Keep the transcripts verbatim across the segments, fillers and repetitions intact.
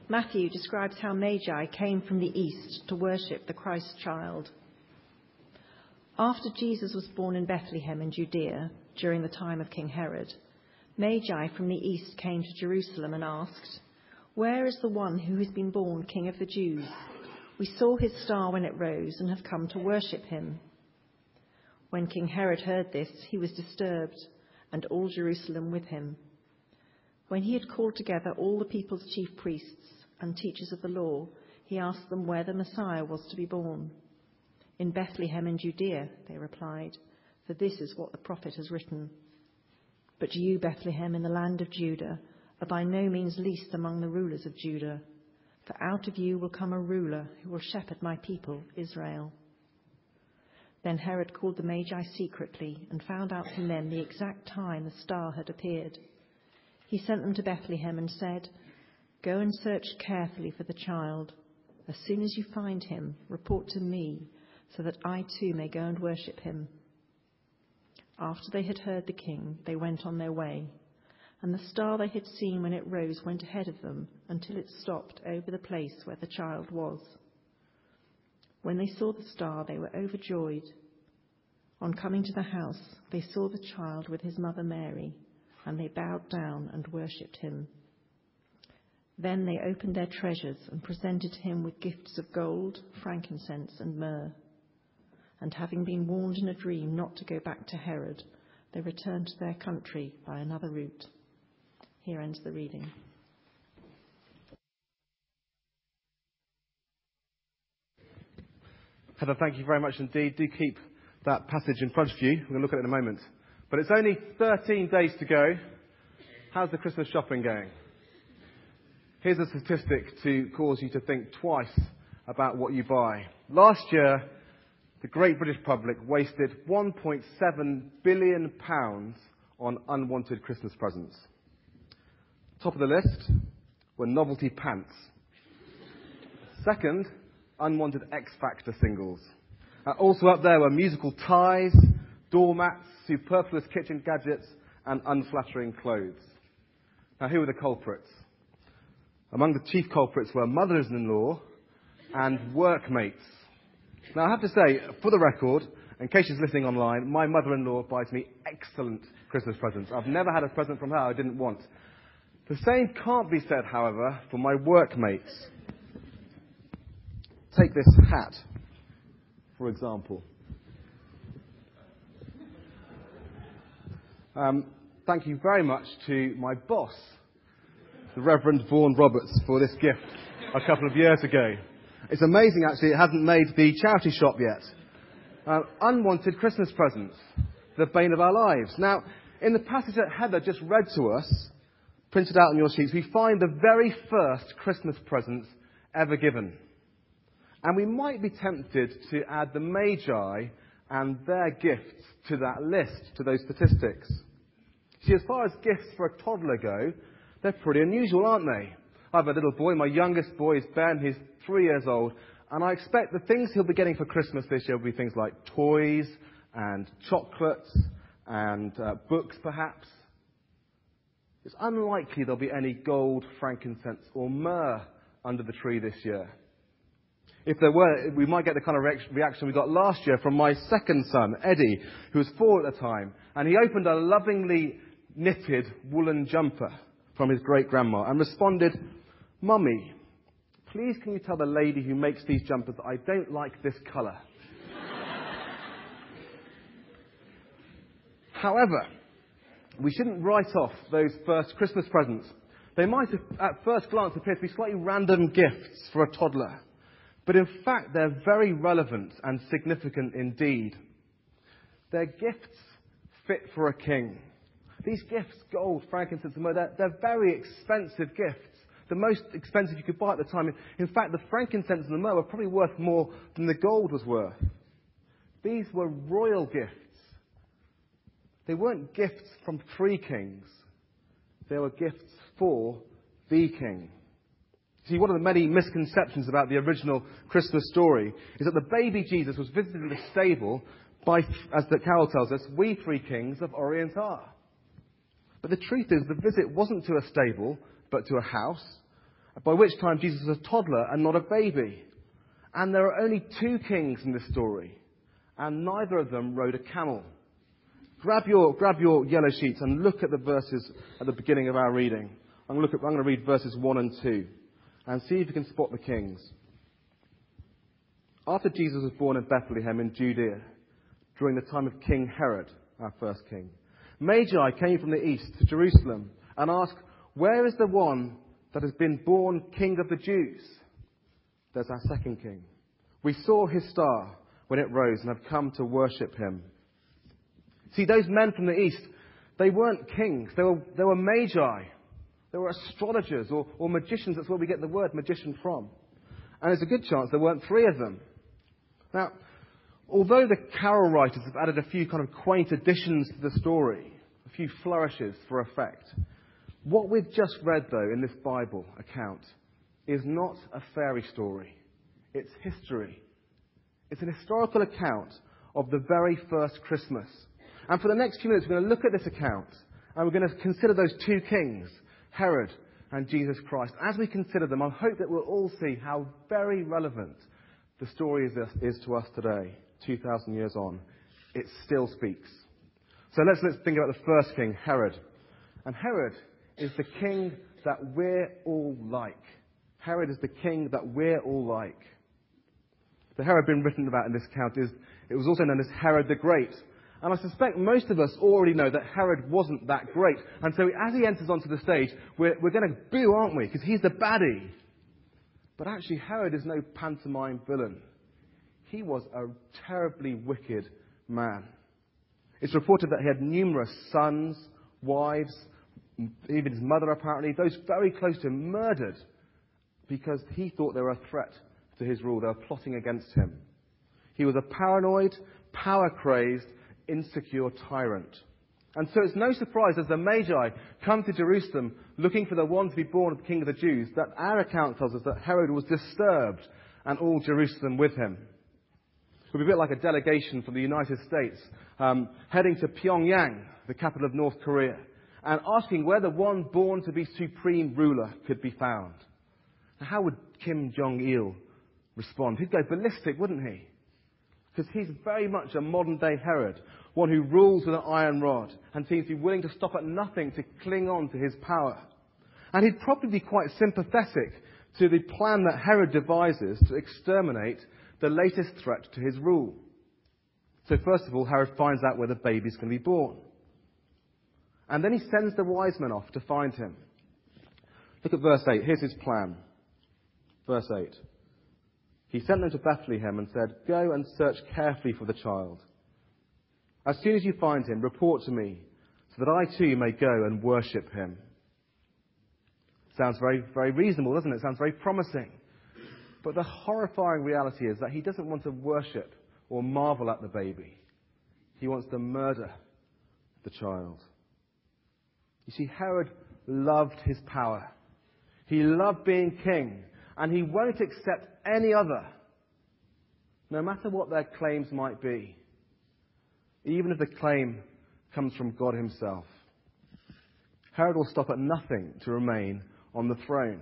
Matthew describes how Magi came from the east to worship the Christ child. After Jesus was born in Bethlehem in Judea during the time of King Herod, Magi from the east came to Jerusalem and asked, "Where is the one who has been born King of the Jews? We saw his star when it rose and have come to worship him." When King Herod heard this, he was disturbed, and all Jerusalem with him. When he had called together all the people's chief priests and teachers of the law, he asked them where the Messiah was to be born. "In Bethlehem in Judea," they replied, "for this is what the prophet has written. But you, Bethlehem, in the land of Judah, are by no means least among the rulers of Judah, for out of you will come a ruler who will shepherd my people, Israel." Then Herod called the Magi secretly and found out from them the exact time the star had appeared. He sent them to Bethlehem and said, "Go and search carefully for the child. As soon as you find him, report to me, so that I too may go and worship him." After they had heard the king, they went on their way, and the star they had seen when it rose went ahead of them until it stopped over the place where the child was. When they saw the star, they were overjoyed. On coming to the house, they saw the child with his mother Mary, and they bowed down and worshipped him. Then they opened their treasures and presented him with gifts of gold, frankincense, and myrrh. And having been warned in a dream not to go back to Herod, they returned to their country by another route. Here ends the reading. Heather, thank you very much indeed. Do keep that passage in front of you. We're going to look at it in a moment. But it's only thirteen days to go. How's the Christmas shopping going? Here's a statistic to cause you to think twice about what you buy. Last year, the great British public wasted one point seven billion pounds on unwanted Christmas presents. Top of the list were novelty pants. Second, unwanted X Factor singles. Uh, also up there were musical ties, doormats, superfluous kitchen gadgets, and unflattering clothes. Now, who were the culprits? Among the chief culprits were mothers-in-law and workmates. Now, I have to say, for the record, in case she's listening online, my mother-in-law buys me excellent Christmas presents. I've never had a present from her I didn't want. The same can't be said, however, for my workmates. Take this hat, for example. Um, thank you very much to my boss, the Reverend Vaughan Roberts, for this gift a couple of years ago. It's amazing, actually, it hasn't made the charity shop yet. Uh, unwanted Christmas presents, the bane of our lives. Now, in the passage that Heather just read to us, printed out on your sheets, we find the very first Christmas presents ever given. And we might be tempted to add the Magi and their gifts to that list, to those statistics. See, as far as gifts for a toddler go, they're pretty unusual, aren't they? I have a little boy, my youngest boy is Ben, he's three years old, and I expect the things he'll be getting for Christmas this year will be things like toys and chocolates and uh, books, perhaps. It's unlikely there'll be any gold, frankincense or myrrh under the tree this year. If there were, we might get the kind of reaction we got last year from my second son, Eddie, who was four at the time, and he opened a lovingly knitted woolen jumper from his great-grandma and responded, "Mummy, please can you tell the lady who makes these jumpers that I don't like this colour?" However, we shouldn't write off those first Christmas presents. They might, have, at first glance, appear to be slightly random gifts for a toddler. But in fact, they're very relevant and significant indeed. They're gifts fit for a king. These gifts, gold, frankincense, and myrrh, they're, they're very expensive gifts. The most expensive you could buy at the time. In fact, the frankincense and the myrrh were probably worth more than the gold was worth. These were royal gifts. They weren't gifts from three kings. They were gifts for the king. See, one of the many misconceptions about the original Christmas story is that the baby Jesus was visited in the stable by, as the carol tells us, we three kings of Orient are. But the truth is, the visit wasn't to a stable, but to a house. by which time Jesus was a toddler and not a baby. And there are only two kings in this story, and neither of them rode a camel. Grab your, grab your yellow sheets and look at the verses at the beginning of our reading. I'm going to, look at, I'm going to read verses one and two and see if you can spot the kings. After Jesus was born in Bethlehem in Judea, during the time of King Herod, our first king, Magi came from the east to Jerusalem and asked, "Where is the one that has been born King of the Jews?" There's our second king. "We saw his star when it rose and have come to worship him." See, those men from the east, they weren't kings. They were, they were magi. They were astrologers or, or magicians. That's where we get the word magician from. And there's a good chance there weren't three of them. Now, although the carol writers have added a few kind of quaint additions to the story, a few flourishes for effect, what we've just read, though, in this Bible account is not a fairy story. It's history. It's an historical account of the very first Christmas. And for the next few minutes, we're going to look at this account and we're going to consider those two kings, Herod and Jesus Christ. As we consider them, I hope that we'll all see how very relevant the story is, is to us today, two thousand years on. It still speaks. So let's, let's think about the first king, Herod. And Herod is the king that we're all like. Herod is the king that we're all like. The Herod being written about in this account is, it was also known as Herod the Great. And I suspect most of us already know that Herod wasn't that great. And so as he enters onto the stage, we're, we're going to boo, aren't we? Because he's the baddie. But actually, Herod is no pantomime villain. He was a terribly wicked man. It's reported that he had numerous sons, wives, even his mother apparently, those very close to him, murdered because he thought they were a threat to his rule. They were plotting against him. He was a paranoid, power-crazed, insecure tyrant. And so it's no surprise as the Magi come to Jerusalem looking for the one to be born of the King of the Jews, that our account tells us that Herod was disturbed and all Jerusalem with him. It would be a bit like a delegation from the United States um, heading to Pyongyang, the capital of North Korea, and asking where the one born to be supreme ruler could be found. Now, how would Kim Jong-il respond? He'd go ballistic, wouldn't he? Because he's very much a modern-day Herod, one who rules with an iron rod and seems to be willing to stop at nothing to cling on to his power. And he'd probably be quite sympathetic to the plan that Herod devises to exterminate the latest threat to his rule. So first of all, Herod finds out where the baby's going to be born. And then he sends the wise men off to find him. Look at verse eight. Here's his plan. Verse eight. He sent them to Bethlehem and said, "Go and search carefully for the child. As soon as you find him, report to me, so that I too may go and worship him." Sounds very, very reasonable, doesn't it? Sounds very promising. But the horrifying reality is that he doesn't want to worship or marvel at the baby. He wants to murder the child. You see, Herod loved his power. He loved being king, and he won't accept any other, no matter what their claims might be, even if the claim comes from God himself. Herod will stop at nothing to remain on the throne.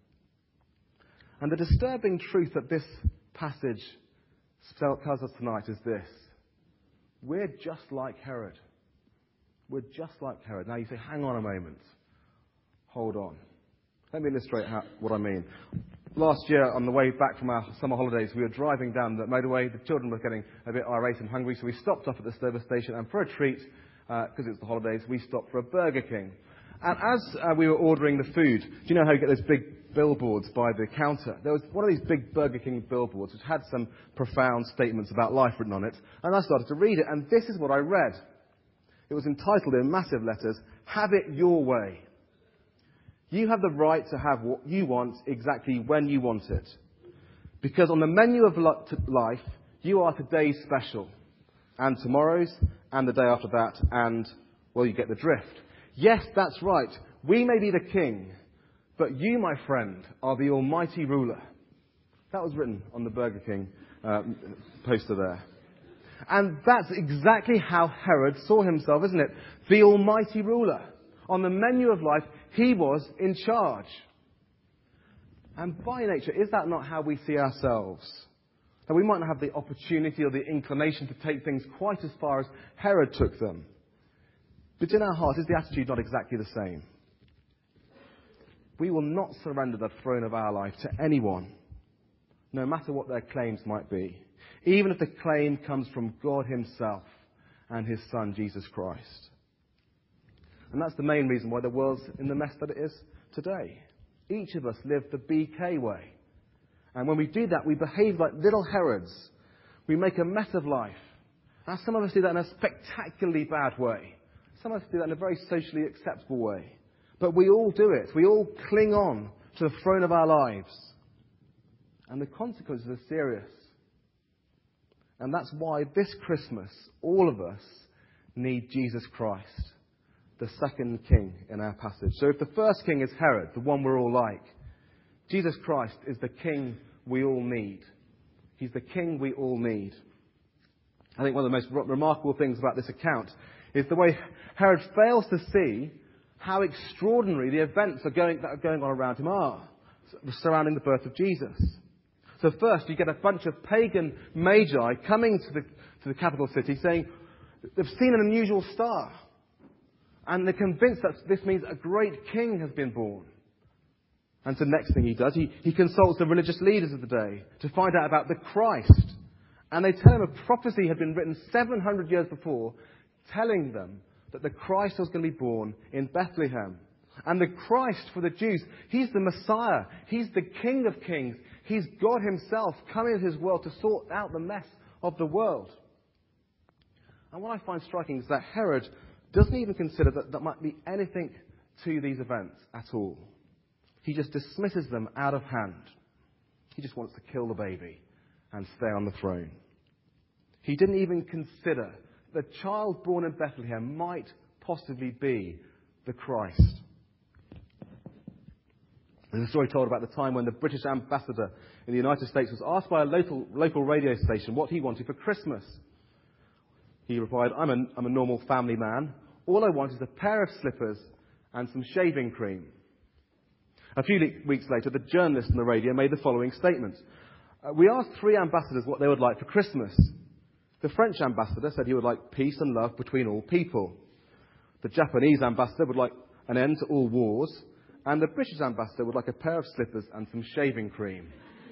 And the disturbing truth that this passage tells us tonight is this: we're just like Herod. We're just like Herod. Now you say, hang on a moment. Hold on. Let me illustrate how, what I mean. Last year, on the way back from our summer holidays, we were driving down the motorway. The children were getting a bit irate and hungry, so we stopped off at the service station, and for a treat, because uh, it's the holidays, we stopped for a Burger King. And as uh, we were ordering the food, do you know how you get those big billboards by the counter? There was one of these big Burger King billboards which had some profound statements about life written on it, and I started to read it, and this is what I read. It was entitled in massive letters, "Have it your way. You have the right to have what you want exactly when you want it. Because on the menu of life, you are today's special, and tomorrow's, and the day after that, and, well, you get the drift. Yes, that's right. We may be the king, but you, my friend, are the almighty ruler." That was written on the Burger King uh, poster there. And that's exactly how Herod saw himself, isn't it? The almighty ruler. On the menu of life, he was in charge. And by nature, is that not how we see ourselves? Now, we might not have the opportunity or the inclination to take things quite as far as Herod took them. But in our hearts, is the attitude not exactly the same? We will not surrender the throne of our life to anyone, no matter what their claims might be, even if the claim comes from God himself and his Son, Jesus Christ. And that's the main reason why the world's in the mess that it is today. Each of us live the B K way. And when we do that, we behave like little Herods. We make a mess of life. Now, some of us do that in a spectacularly bad way. Some of us do that in a very socially acceptable way. But we all do it. We all cling on to the throne of our lives. And the consequences are serious. And that's why this Christmas, all of us need Jesus Christ, the second king in our passage. So if the first king is Herod, the one we're all like, Jesus Christ is the king we all need. He's the king we all need. I think one of the most remarkable things about this account is the way Herod fails to see how extraordinary the events are going, that are going on around him are, surrounding the birth of Jesus. So first, you get a bunch of pagan magi coming to the, to the capital city saying they've seen an unusual star. And they're convinced that this means a great king has been born. And so the next thing he does, he, he consults the religious leaders of the day to find out about the Christ. And they tell him a prophecy had been written seven hundred years before, telling them that the Christ was going to be born in Bethlehem. And the Christ for the Jews, he's the Messiah. He's the King of Kings. He's God himself coming into his world to sort out the mess of the world. And what I find striking is that Herod doesn't even consider that there might be anything to these events at all. He just dismisses them out of hand. He just wants to kill the baby and stay on the throne. He didn't even consider the child born in Bethlehem might possibly be the Christ. There's a story told about the time when the British ambassador in the United States was asked by a local, local radio station what he wanted for Christmas. He replied, I'm a, I'm a normal family man. All I want is a pair of slippers and some shaving cream. A few le- weeks later, the journalist on the radio made the following statement. Uh, we asked three ambassadors what they would like for Christmas. The French ambassador said he would like peace and love between all people. The Japanese ambassador would like an end to all wars. And the British ambassador would like a pair of slippers and some shaving cream.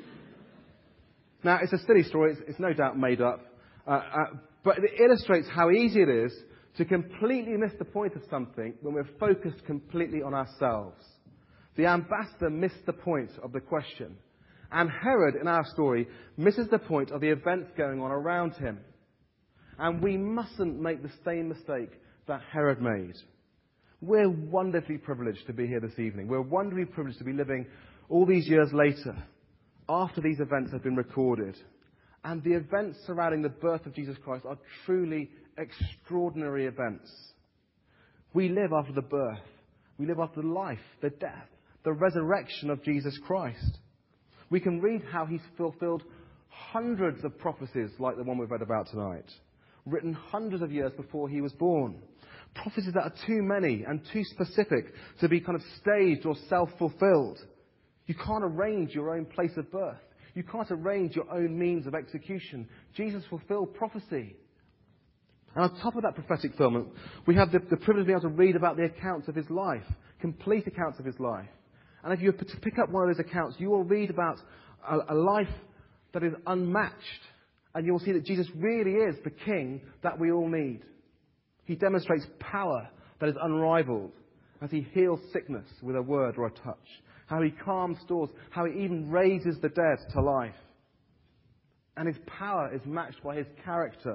Now, it's a silly story. It's, it's no doubt made up. Uh, uh, but it illustrates how easy it is to completely miss the point of something when we're focused completely on ourselves. The ambassador missed the point of the question. And Herod, in our story, misses the point of the events going on around him. And we mustn't make the same mistake that Herod made. We're wonderfully privileged to be here this evening. We're wonderfully privileged to be living all these years later, after these events have been recorded. And the events surrounding the birth of Jesus Christ are truly extraordinary events. We live after the birth. We live after the life, the death, the resurrection of Jesus Christ. We can read how he's fulfilled hundreds of prophecies like the one we've read about tonight, written hundreds of years before he was born. Prophecies that are too many and too specific to be kind of staged or self-fulfilled. You can't arrange your own place of birth. You can't arrange your own means of execution. Jesus fulfilled prophecy. And on top of that prophetic fulfillment, we have the, the privilege of being able to read about the accounts of his life, complete accounts of his life. And if you were to pick up one of those accounts, you will read about a, a life that is unmatched. And you will see that Jesus really is the king that we all need. He demonstrates power that is unrivaled as he heals sickness with a word or a touch. How he calms storms. How he even raises the dead to life. And his power is matched by his character.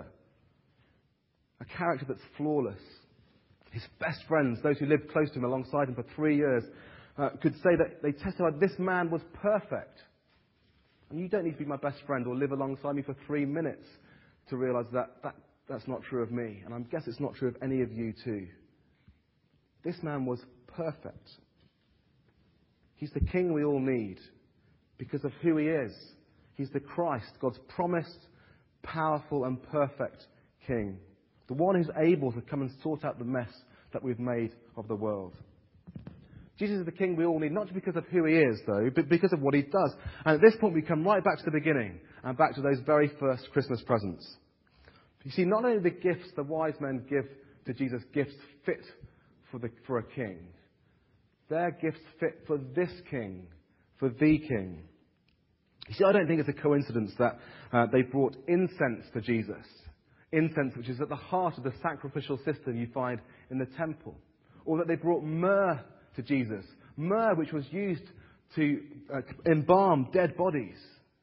A character that's flawless. His best friends, those who lived close to him alongside him for three years, uh, could say that they testified this man was perfect. And you don't need to be my best friend or live alongside me for three minutes to realise that, that that's not true of me. And I guess it's not true of any of you too. This man was perfect. He's the king we all need because of who he is. He's the Christ, God's promised, powerful and perfect king. The one who's able to come and sort out the mess that we've made of the world. Jesus is the King we all need, not just because of who he is, though, but because of what he does. And at this point, we come right back to the beginning and back to those very first Christmas presents. You see, not only the gifts the wise men give to Jesus, gifts fit for, the, for a king. Their gifts fit for this king, for the king. You see, I don't think it's a coincidence that uh, they brought incense to Jesus. Incense, which is at the heart of the sacrificial system you find in the temple. Or that they brought myrrh to Jesus. Myrrh, which was used to uh, embalm dead bodies.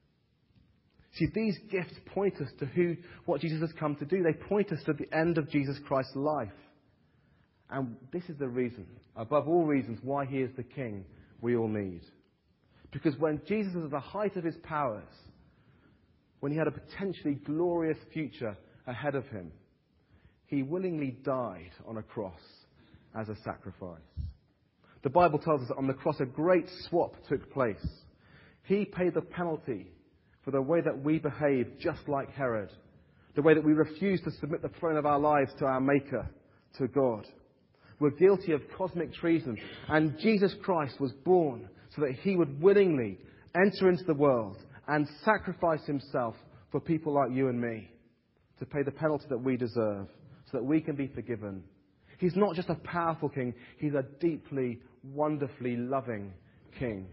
See, these gifts point us to who, what Jesus has come to do. They point us to the end of Jesus Christ's life. And this is the reason, above all reasons, why he is the King we all need. Because when Jesus was at the height of his powers, when he had a potentially glorious future ahead of him, he willingly died on a cross as a sacrifice. The Bible tells us that on the cross a great swap took place. He paid the penalty for the way that we behave just like Herod, the way that we refuse to submit the throne of our lives to our Maker, to God. We're guilty of cosmic treason, and Jesus Christ was born so that he would willingly enter into the world and sacrifice himself for people like you and me, to pay the penalty that we deserve, so that we can be forgiven. He's not just a powerful king, he's a deeply, wonderfully loving king.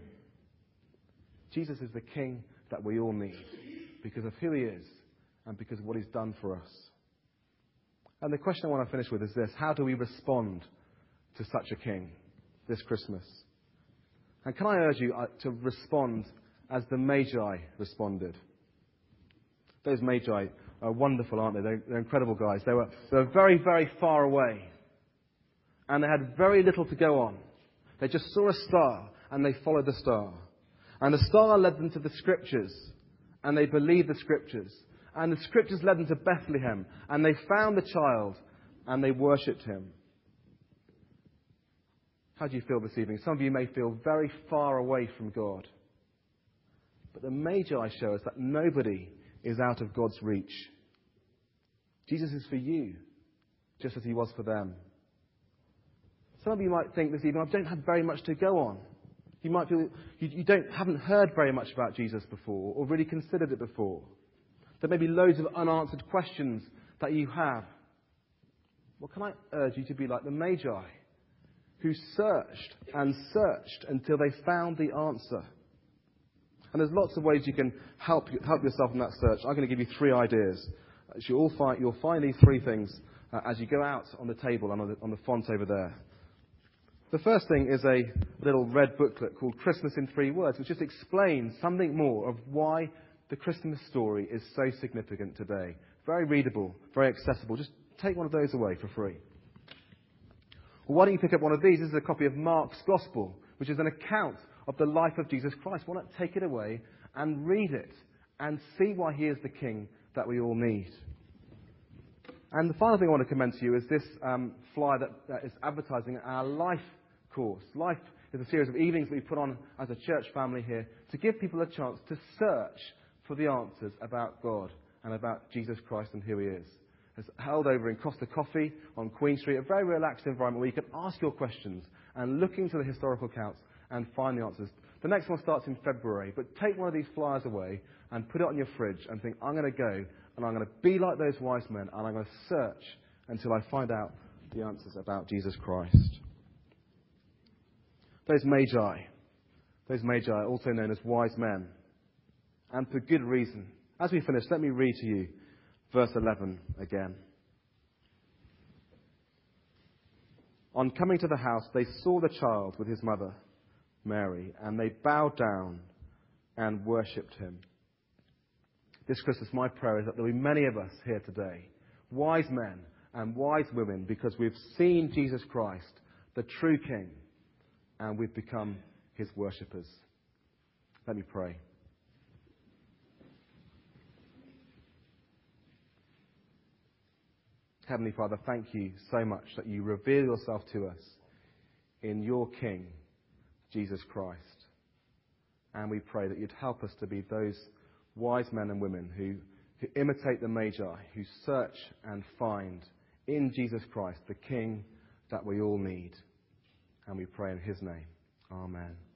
Jesus is the king that we all need, because of who he is and because of what he's done for us. And the question I want to finish with is this: how do we respond to such a king this Christmas? And can I urge you to respond as the Magi responded? Those Magi are wonderful, aren't they? They're, they're incredible guys. They were, they were very, very far away. And they had very little to go on. They just saw a star and they followed the star. And the star led them to the Scriptures. And they believed the Scriptures. And the Scriptures led them to Bethlehem. And they found the child and they worshipped him. How do you feel this evening? Some of you may feel very far away from God. But the Magi show us that nobody is out of God's reach. Jesus is for you, just as he was for them. Some of you might think this evening, I don't have very much to go on. You might feel you, you don't haven't heard very much about Jesus before, or really considered it before. There may be loads of unanswered questions that you have. Well, can I urge you to be like the Magi, who searched and searched until they found the answer. And there's lots of ways you can help help yourself in that search. I'm going to give you three ideas. You'll all find, you'll find these three things uh, as you go out on the table and on the, on the font over there. The first thing is a little red booklet called Christmas in Three Words, which just explains something more of why the Christmas story is so significant today. Very readable, very accessible. Just take one of those away for free. Well, why don't you pick up one of these? This is a copy of Mark's Gospel, which is an account of the life of Jesus Christ. Why not take it away and read it and see why he is the King that we all need? And the final thing I want to commend to you is this um, flyer that, that is advertising our Life course. Life is a series of evenings that we put on as a church family here to give people a chance to search for the answers about God and about Jesus Christ and who he is. It's held over in Costa Coffee on Queen Street, a very relaxed environment where you can ask your questions and look into the historical accounts and find the answers. The next one starts in February, but take one of these flyers away and put it on your fridge and think, I'm going to go and I'm going to be like those wise men and I'm going to search until I find out the answers about Jesus Christ. Those Magi, those Magi, also known as wise men, and for good reason. As we finish, let me read to you verse eleven again. On coming to the house, they saw the child with his mother, Mary, and they bowed down and worshipped him. This Christmas, my prayer is that there will be many of us here today, wise men and wise women, because we've seen Jesus Christ, the true King, and we've become his worshippers. Let me pray. Heavenly Father, thank you so much that you reveal yourself to us in your King, Jesus Christ. And we pray that you'd help us to be those wise men and women who, who imitate the Magi, who search and find in Jesus Christ the King that we all need. And we pray in his name. Amen.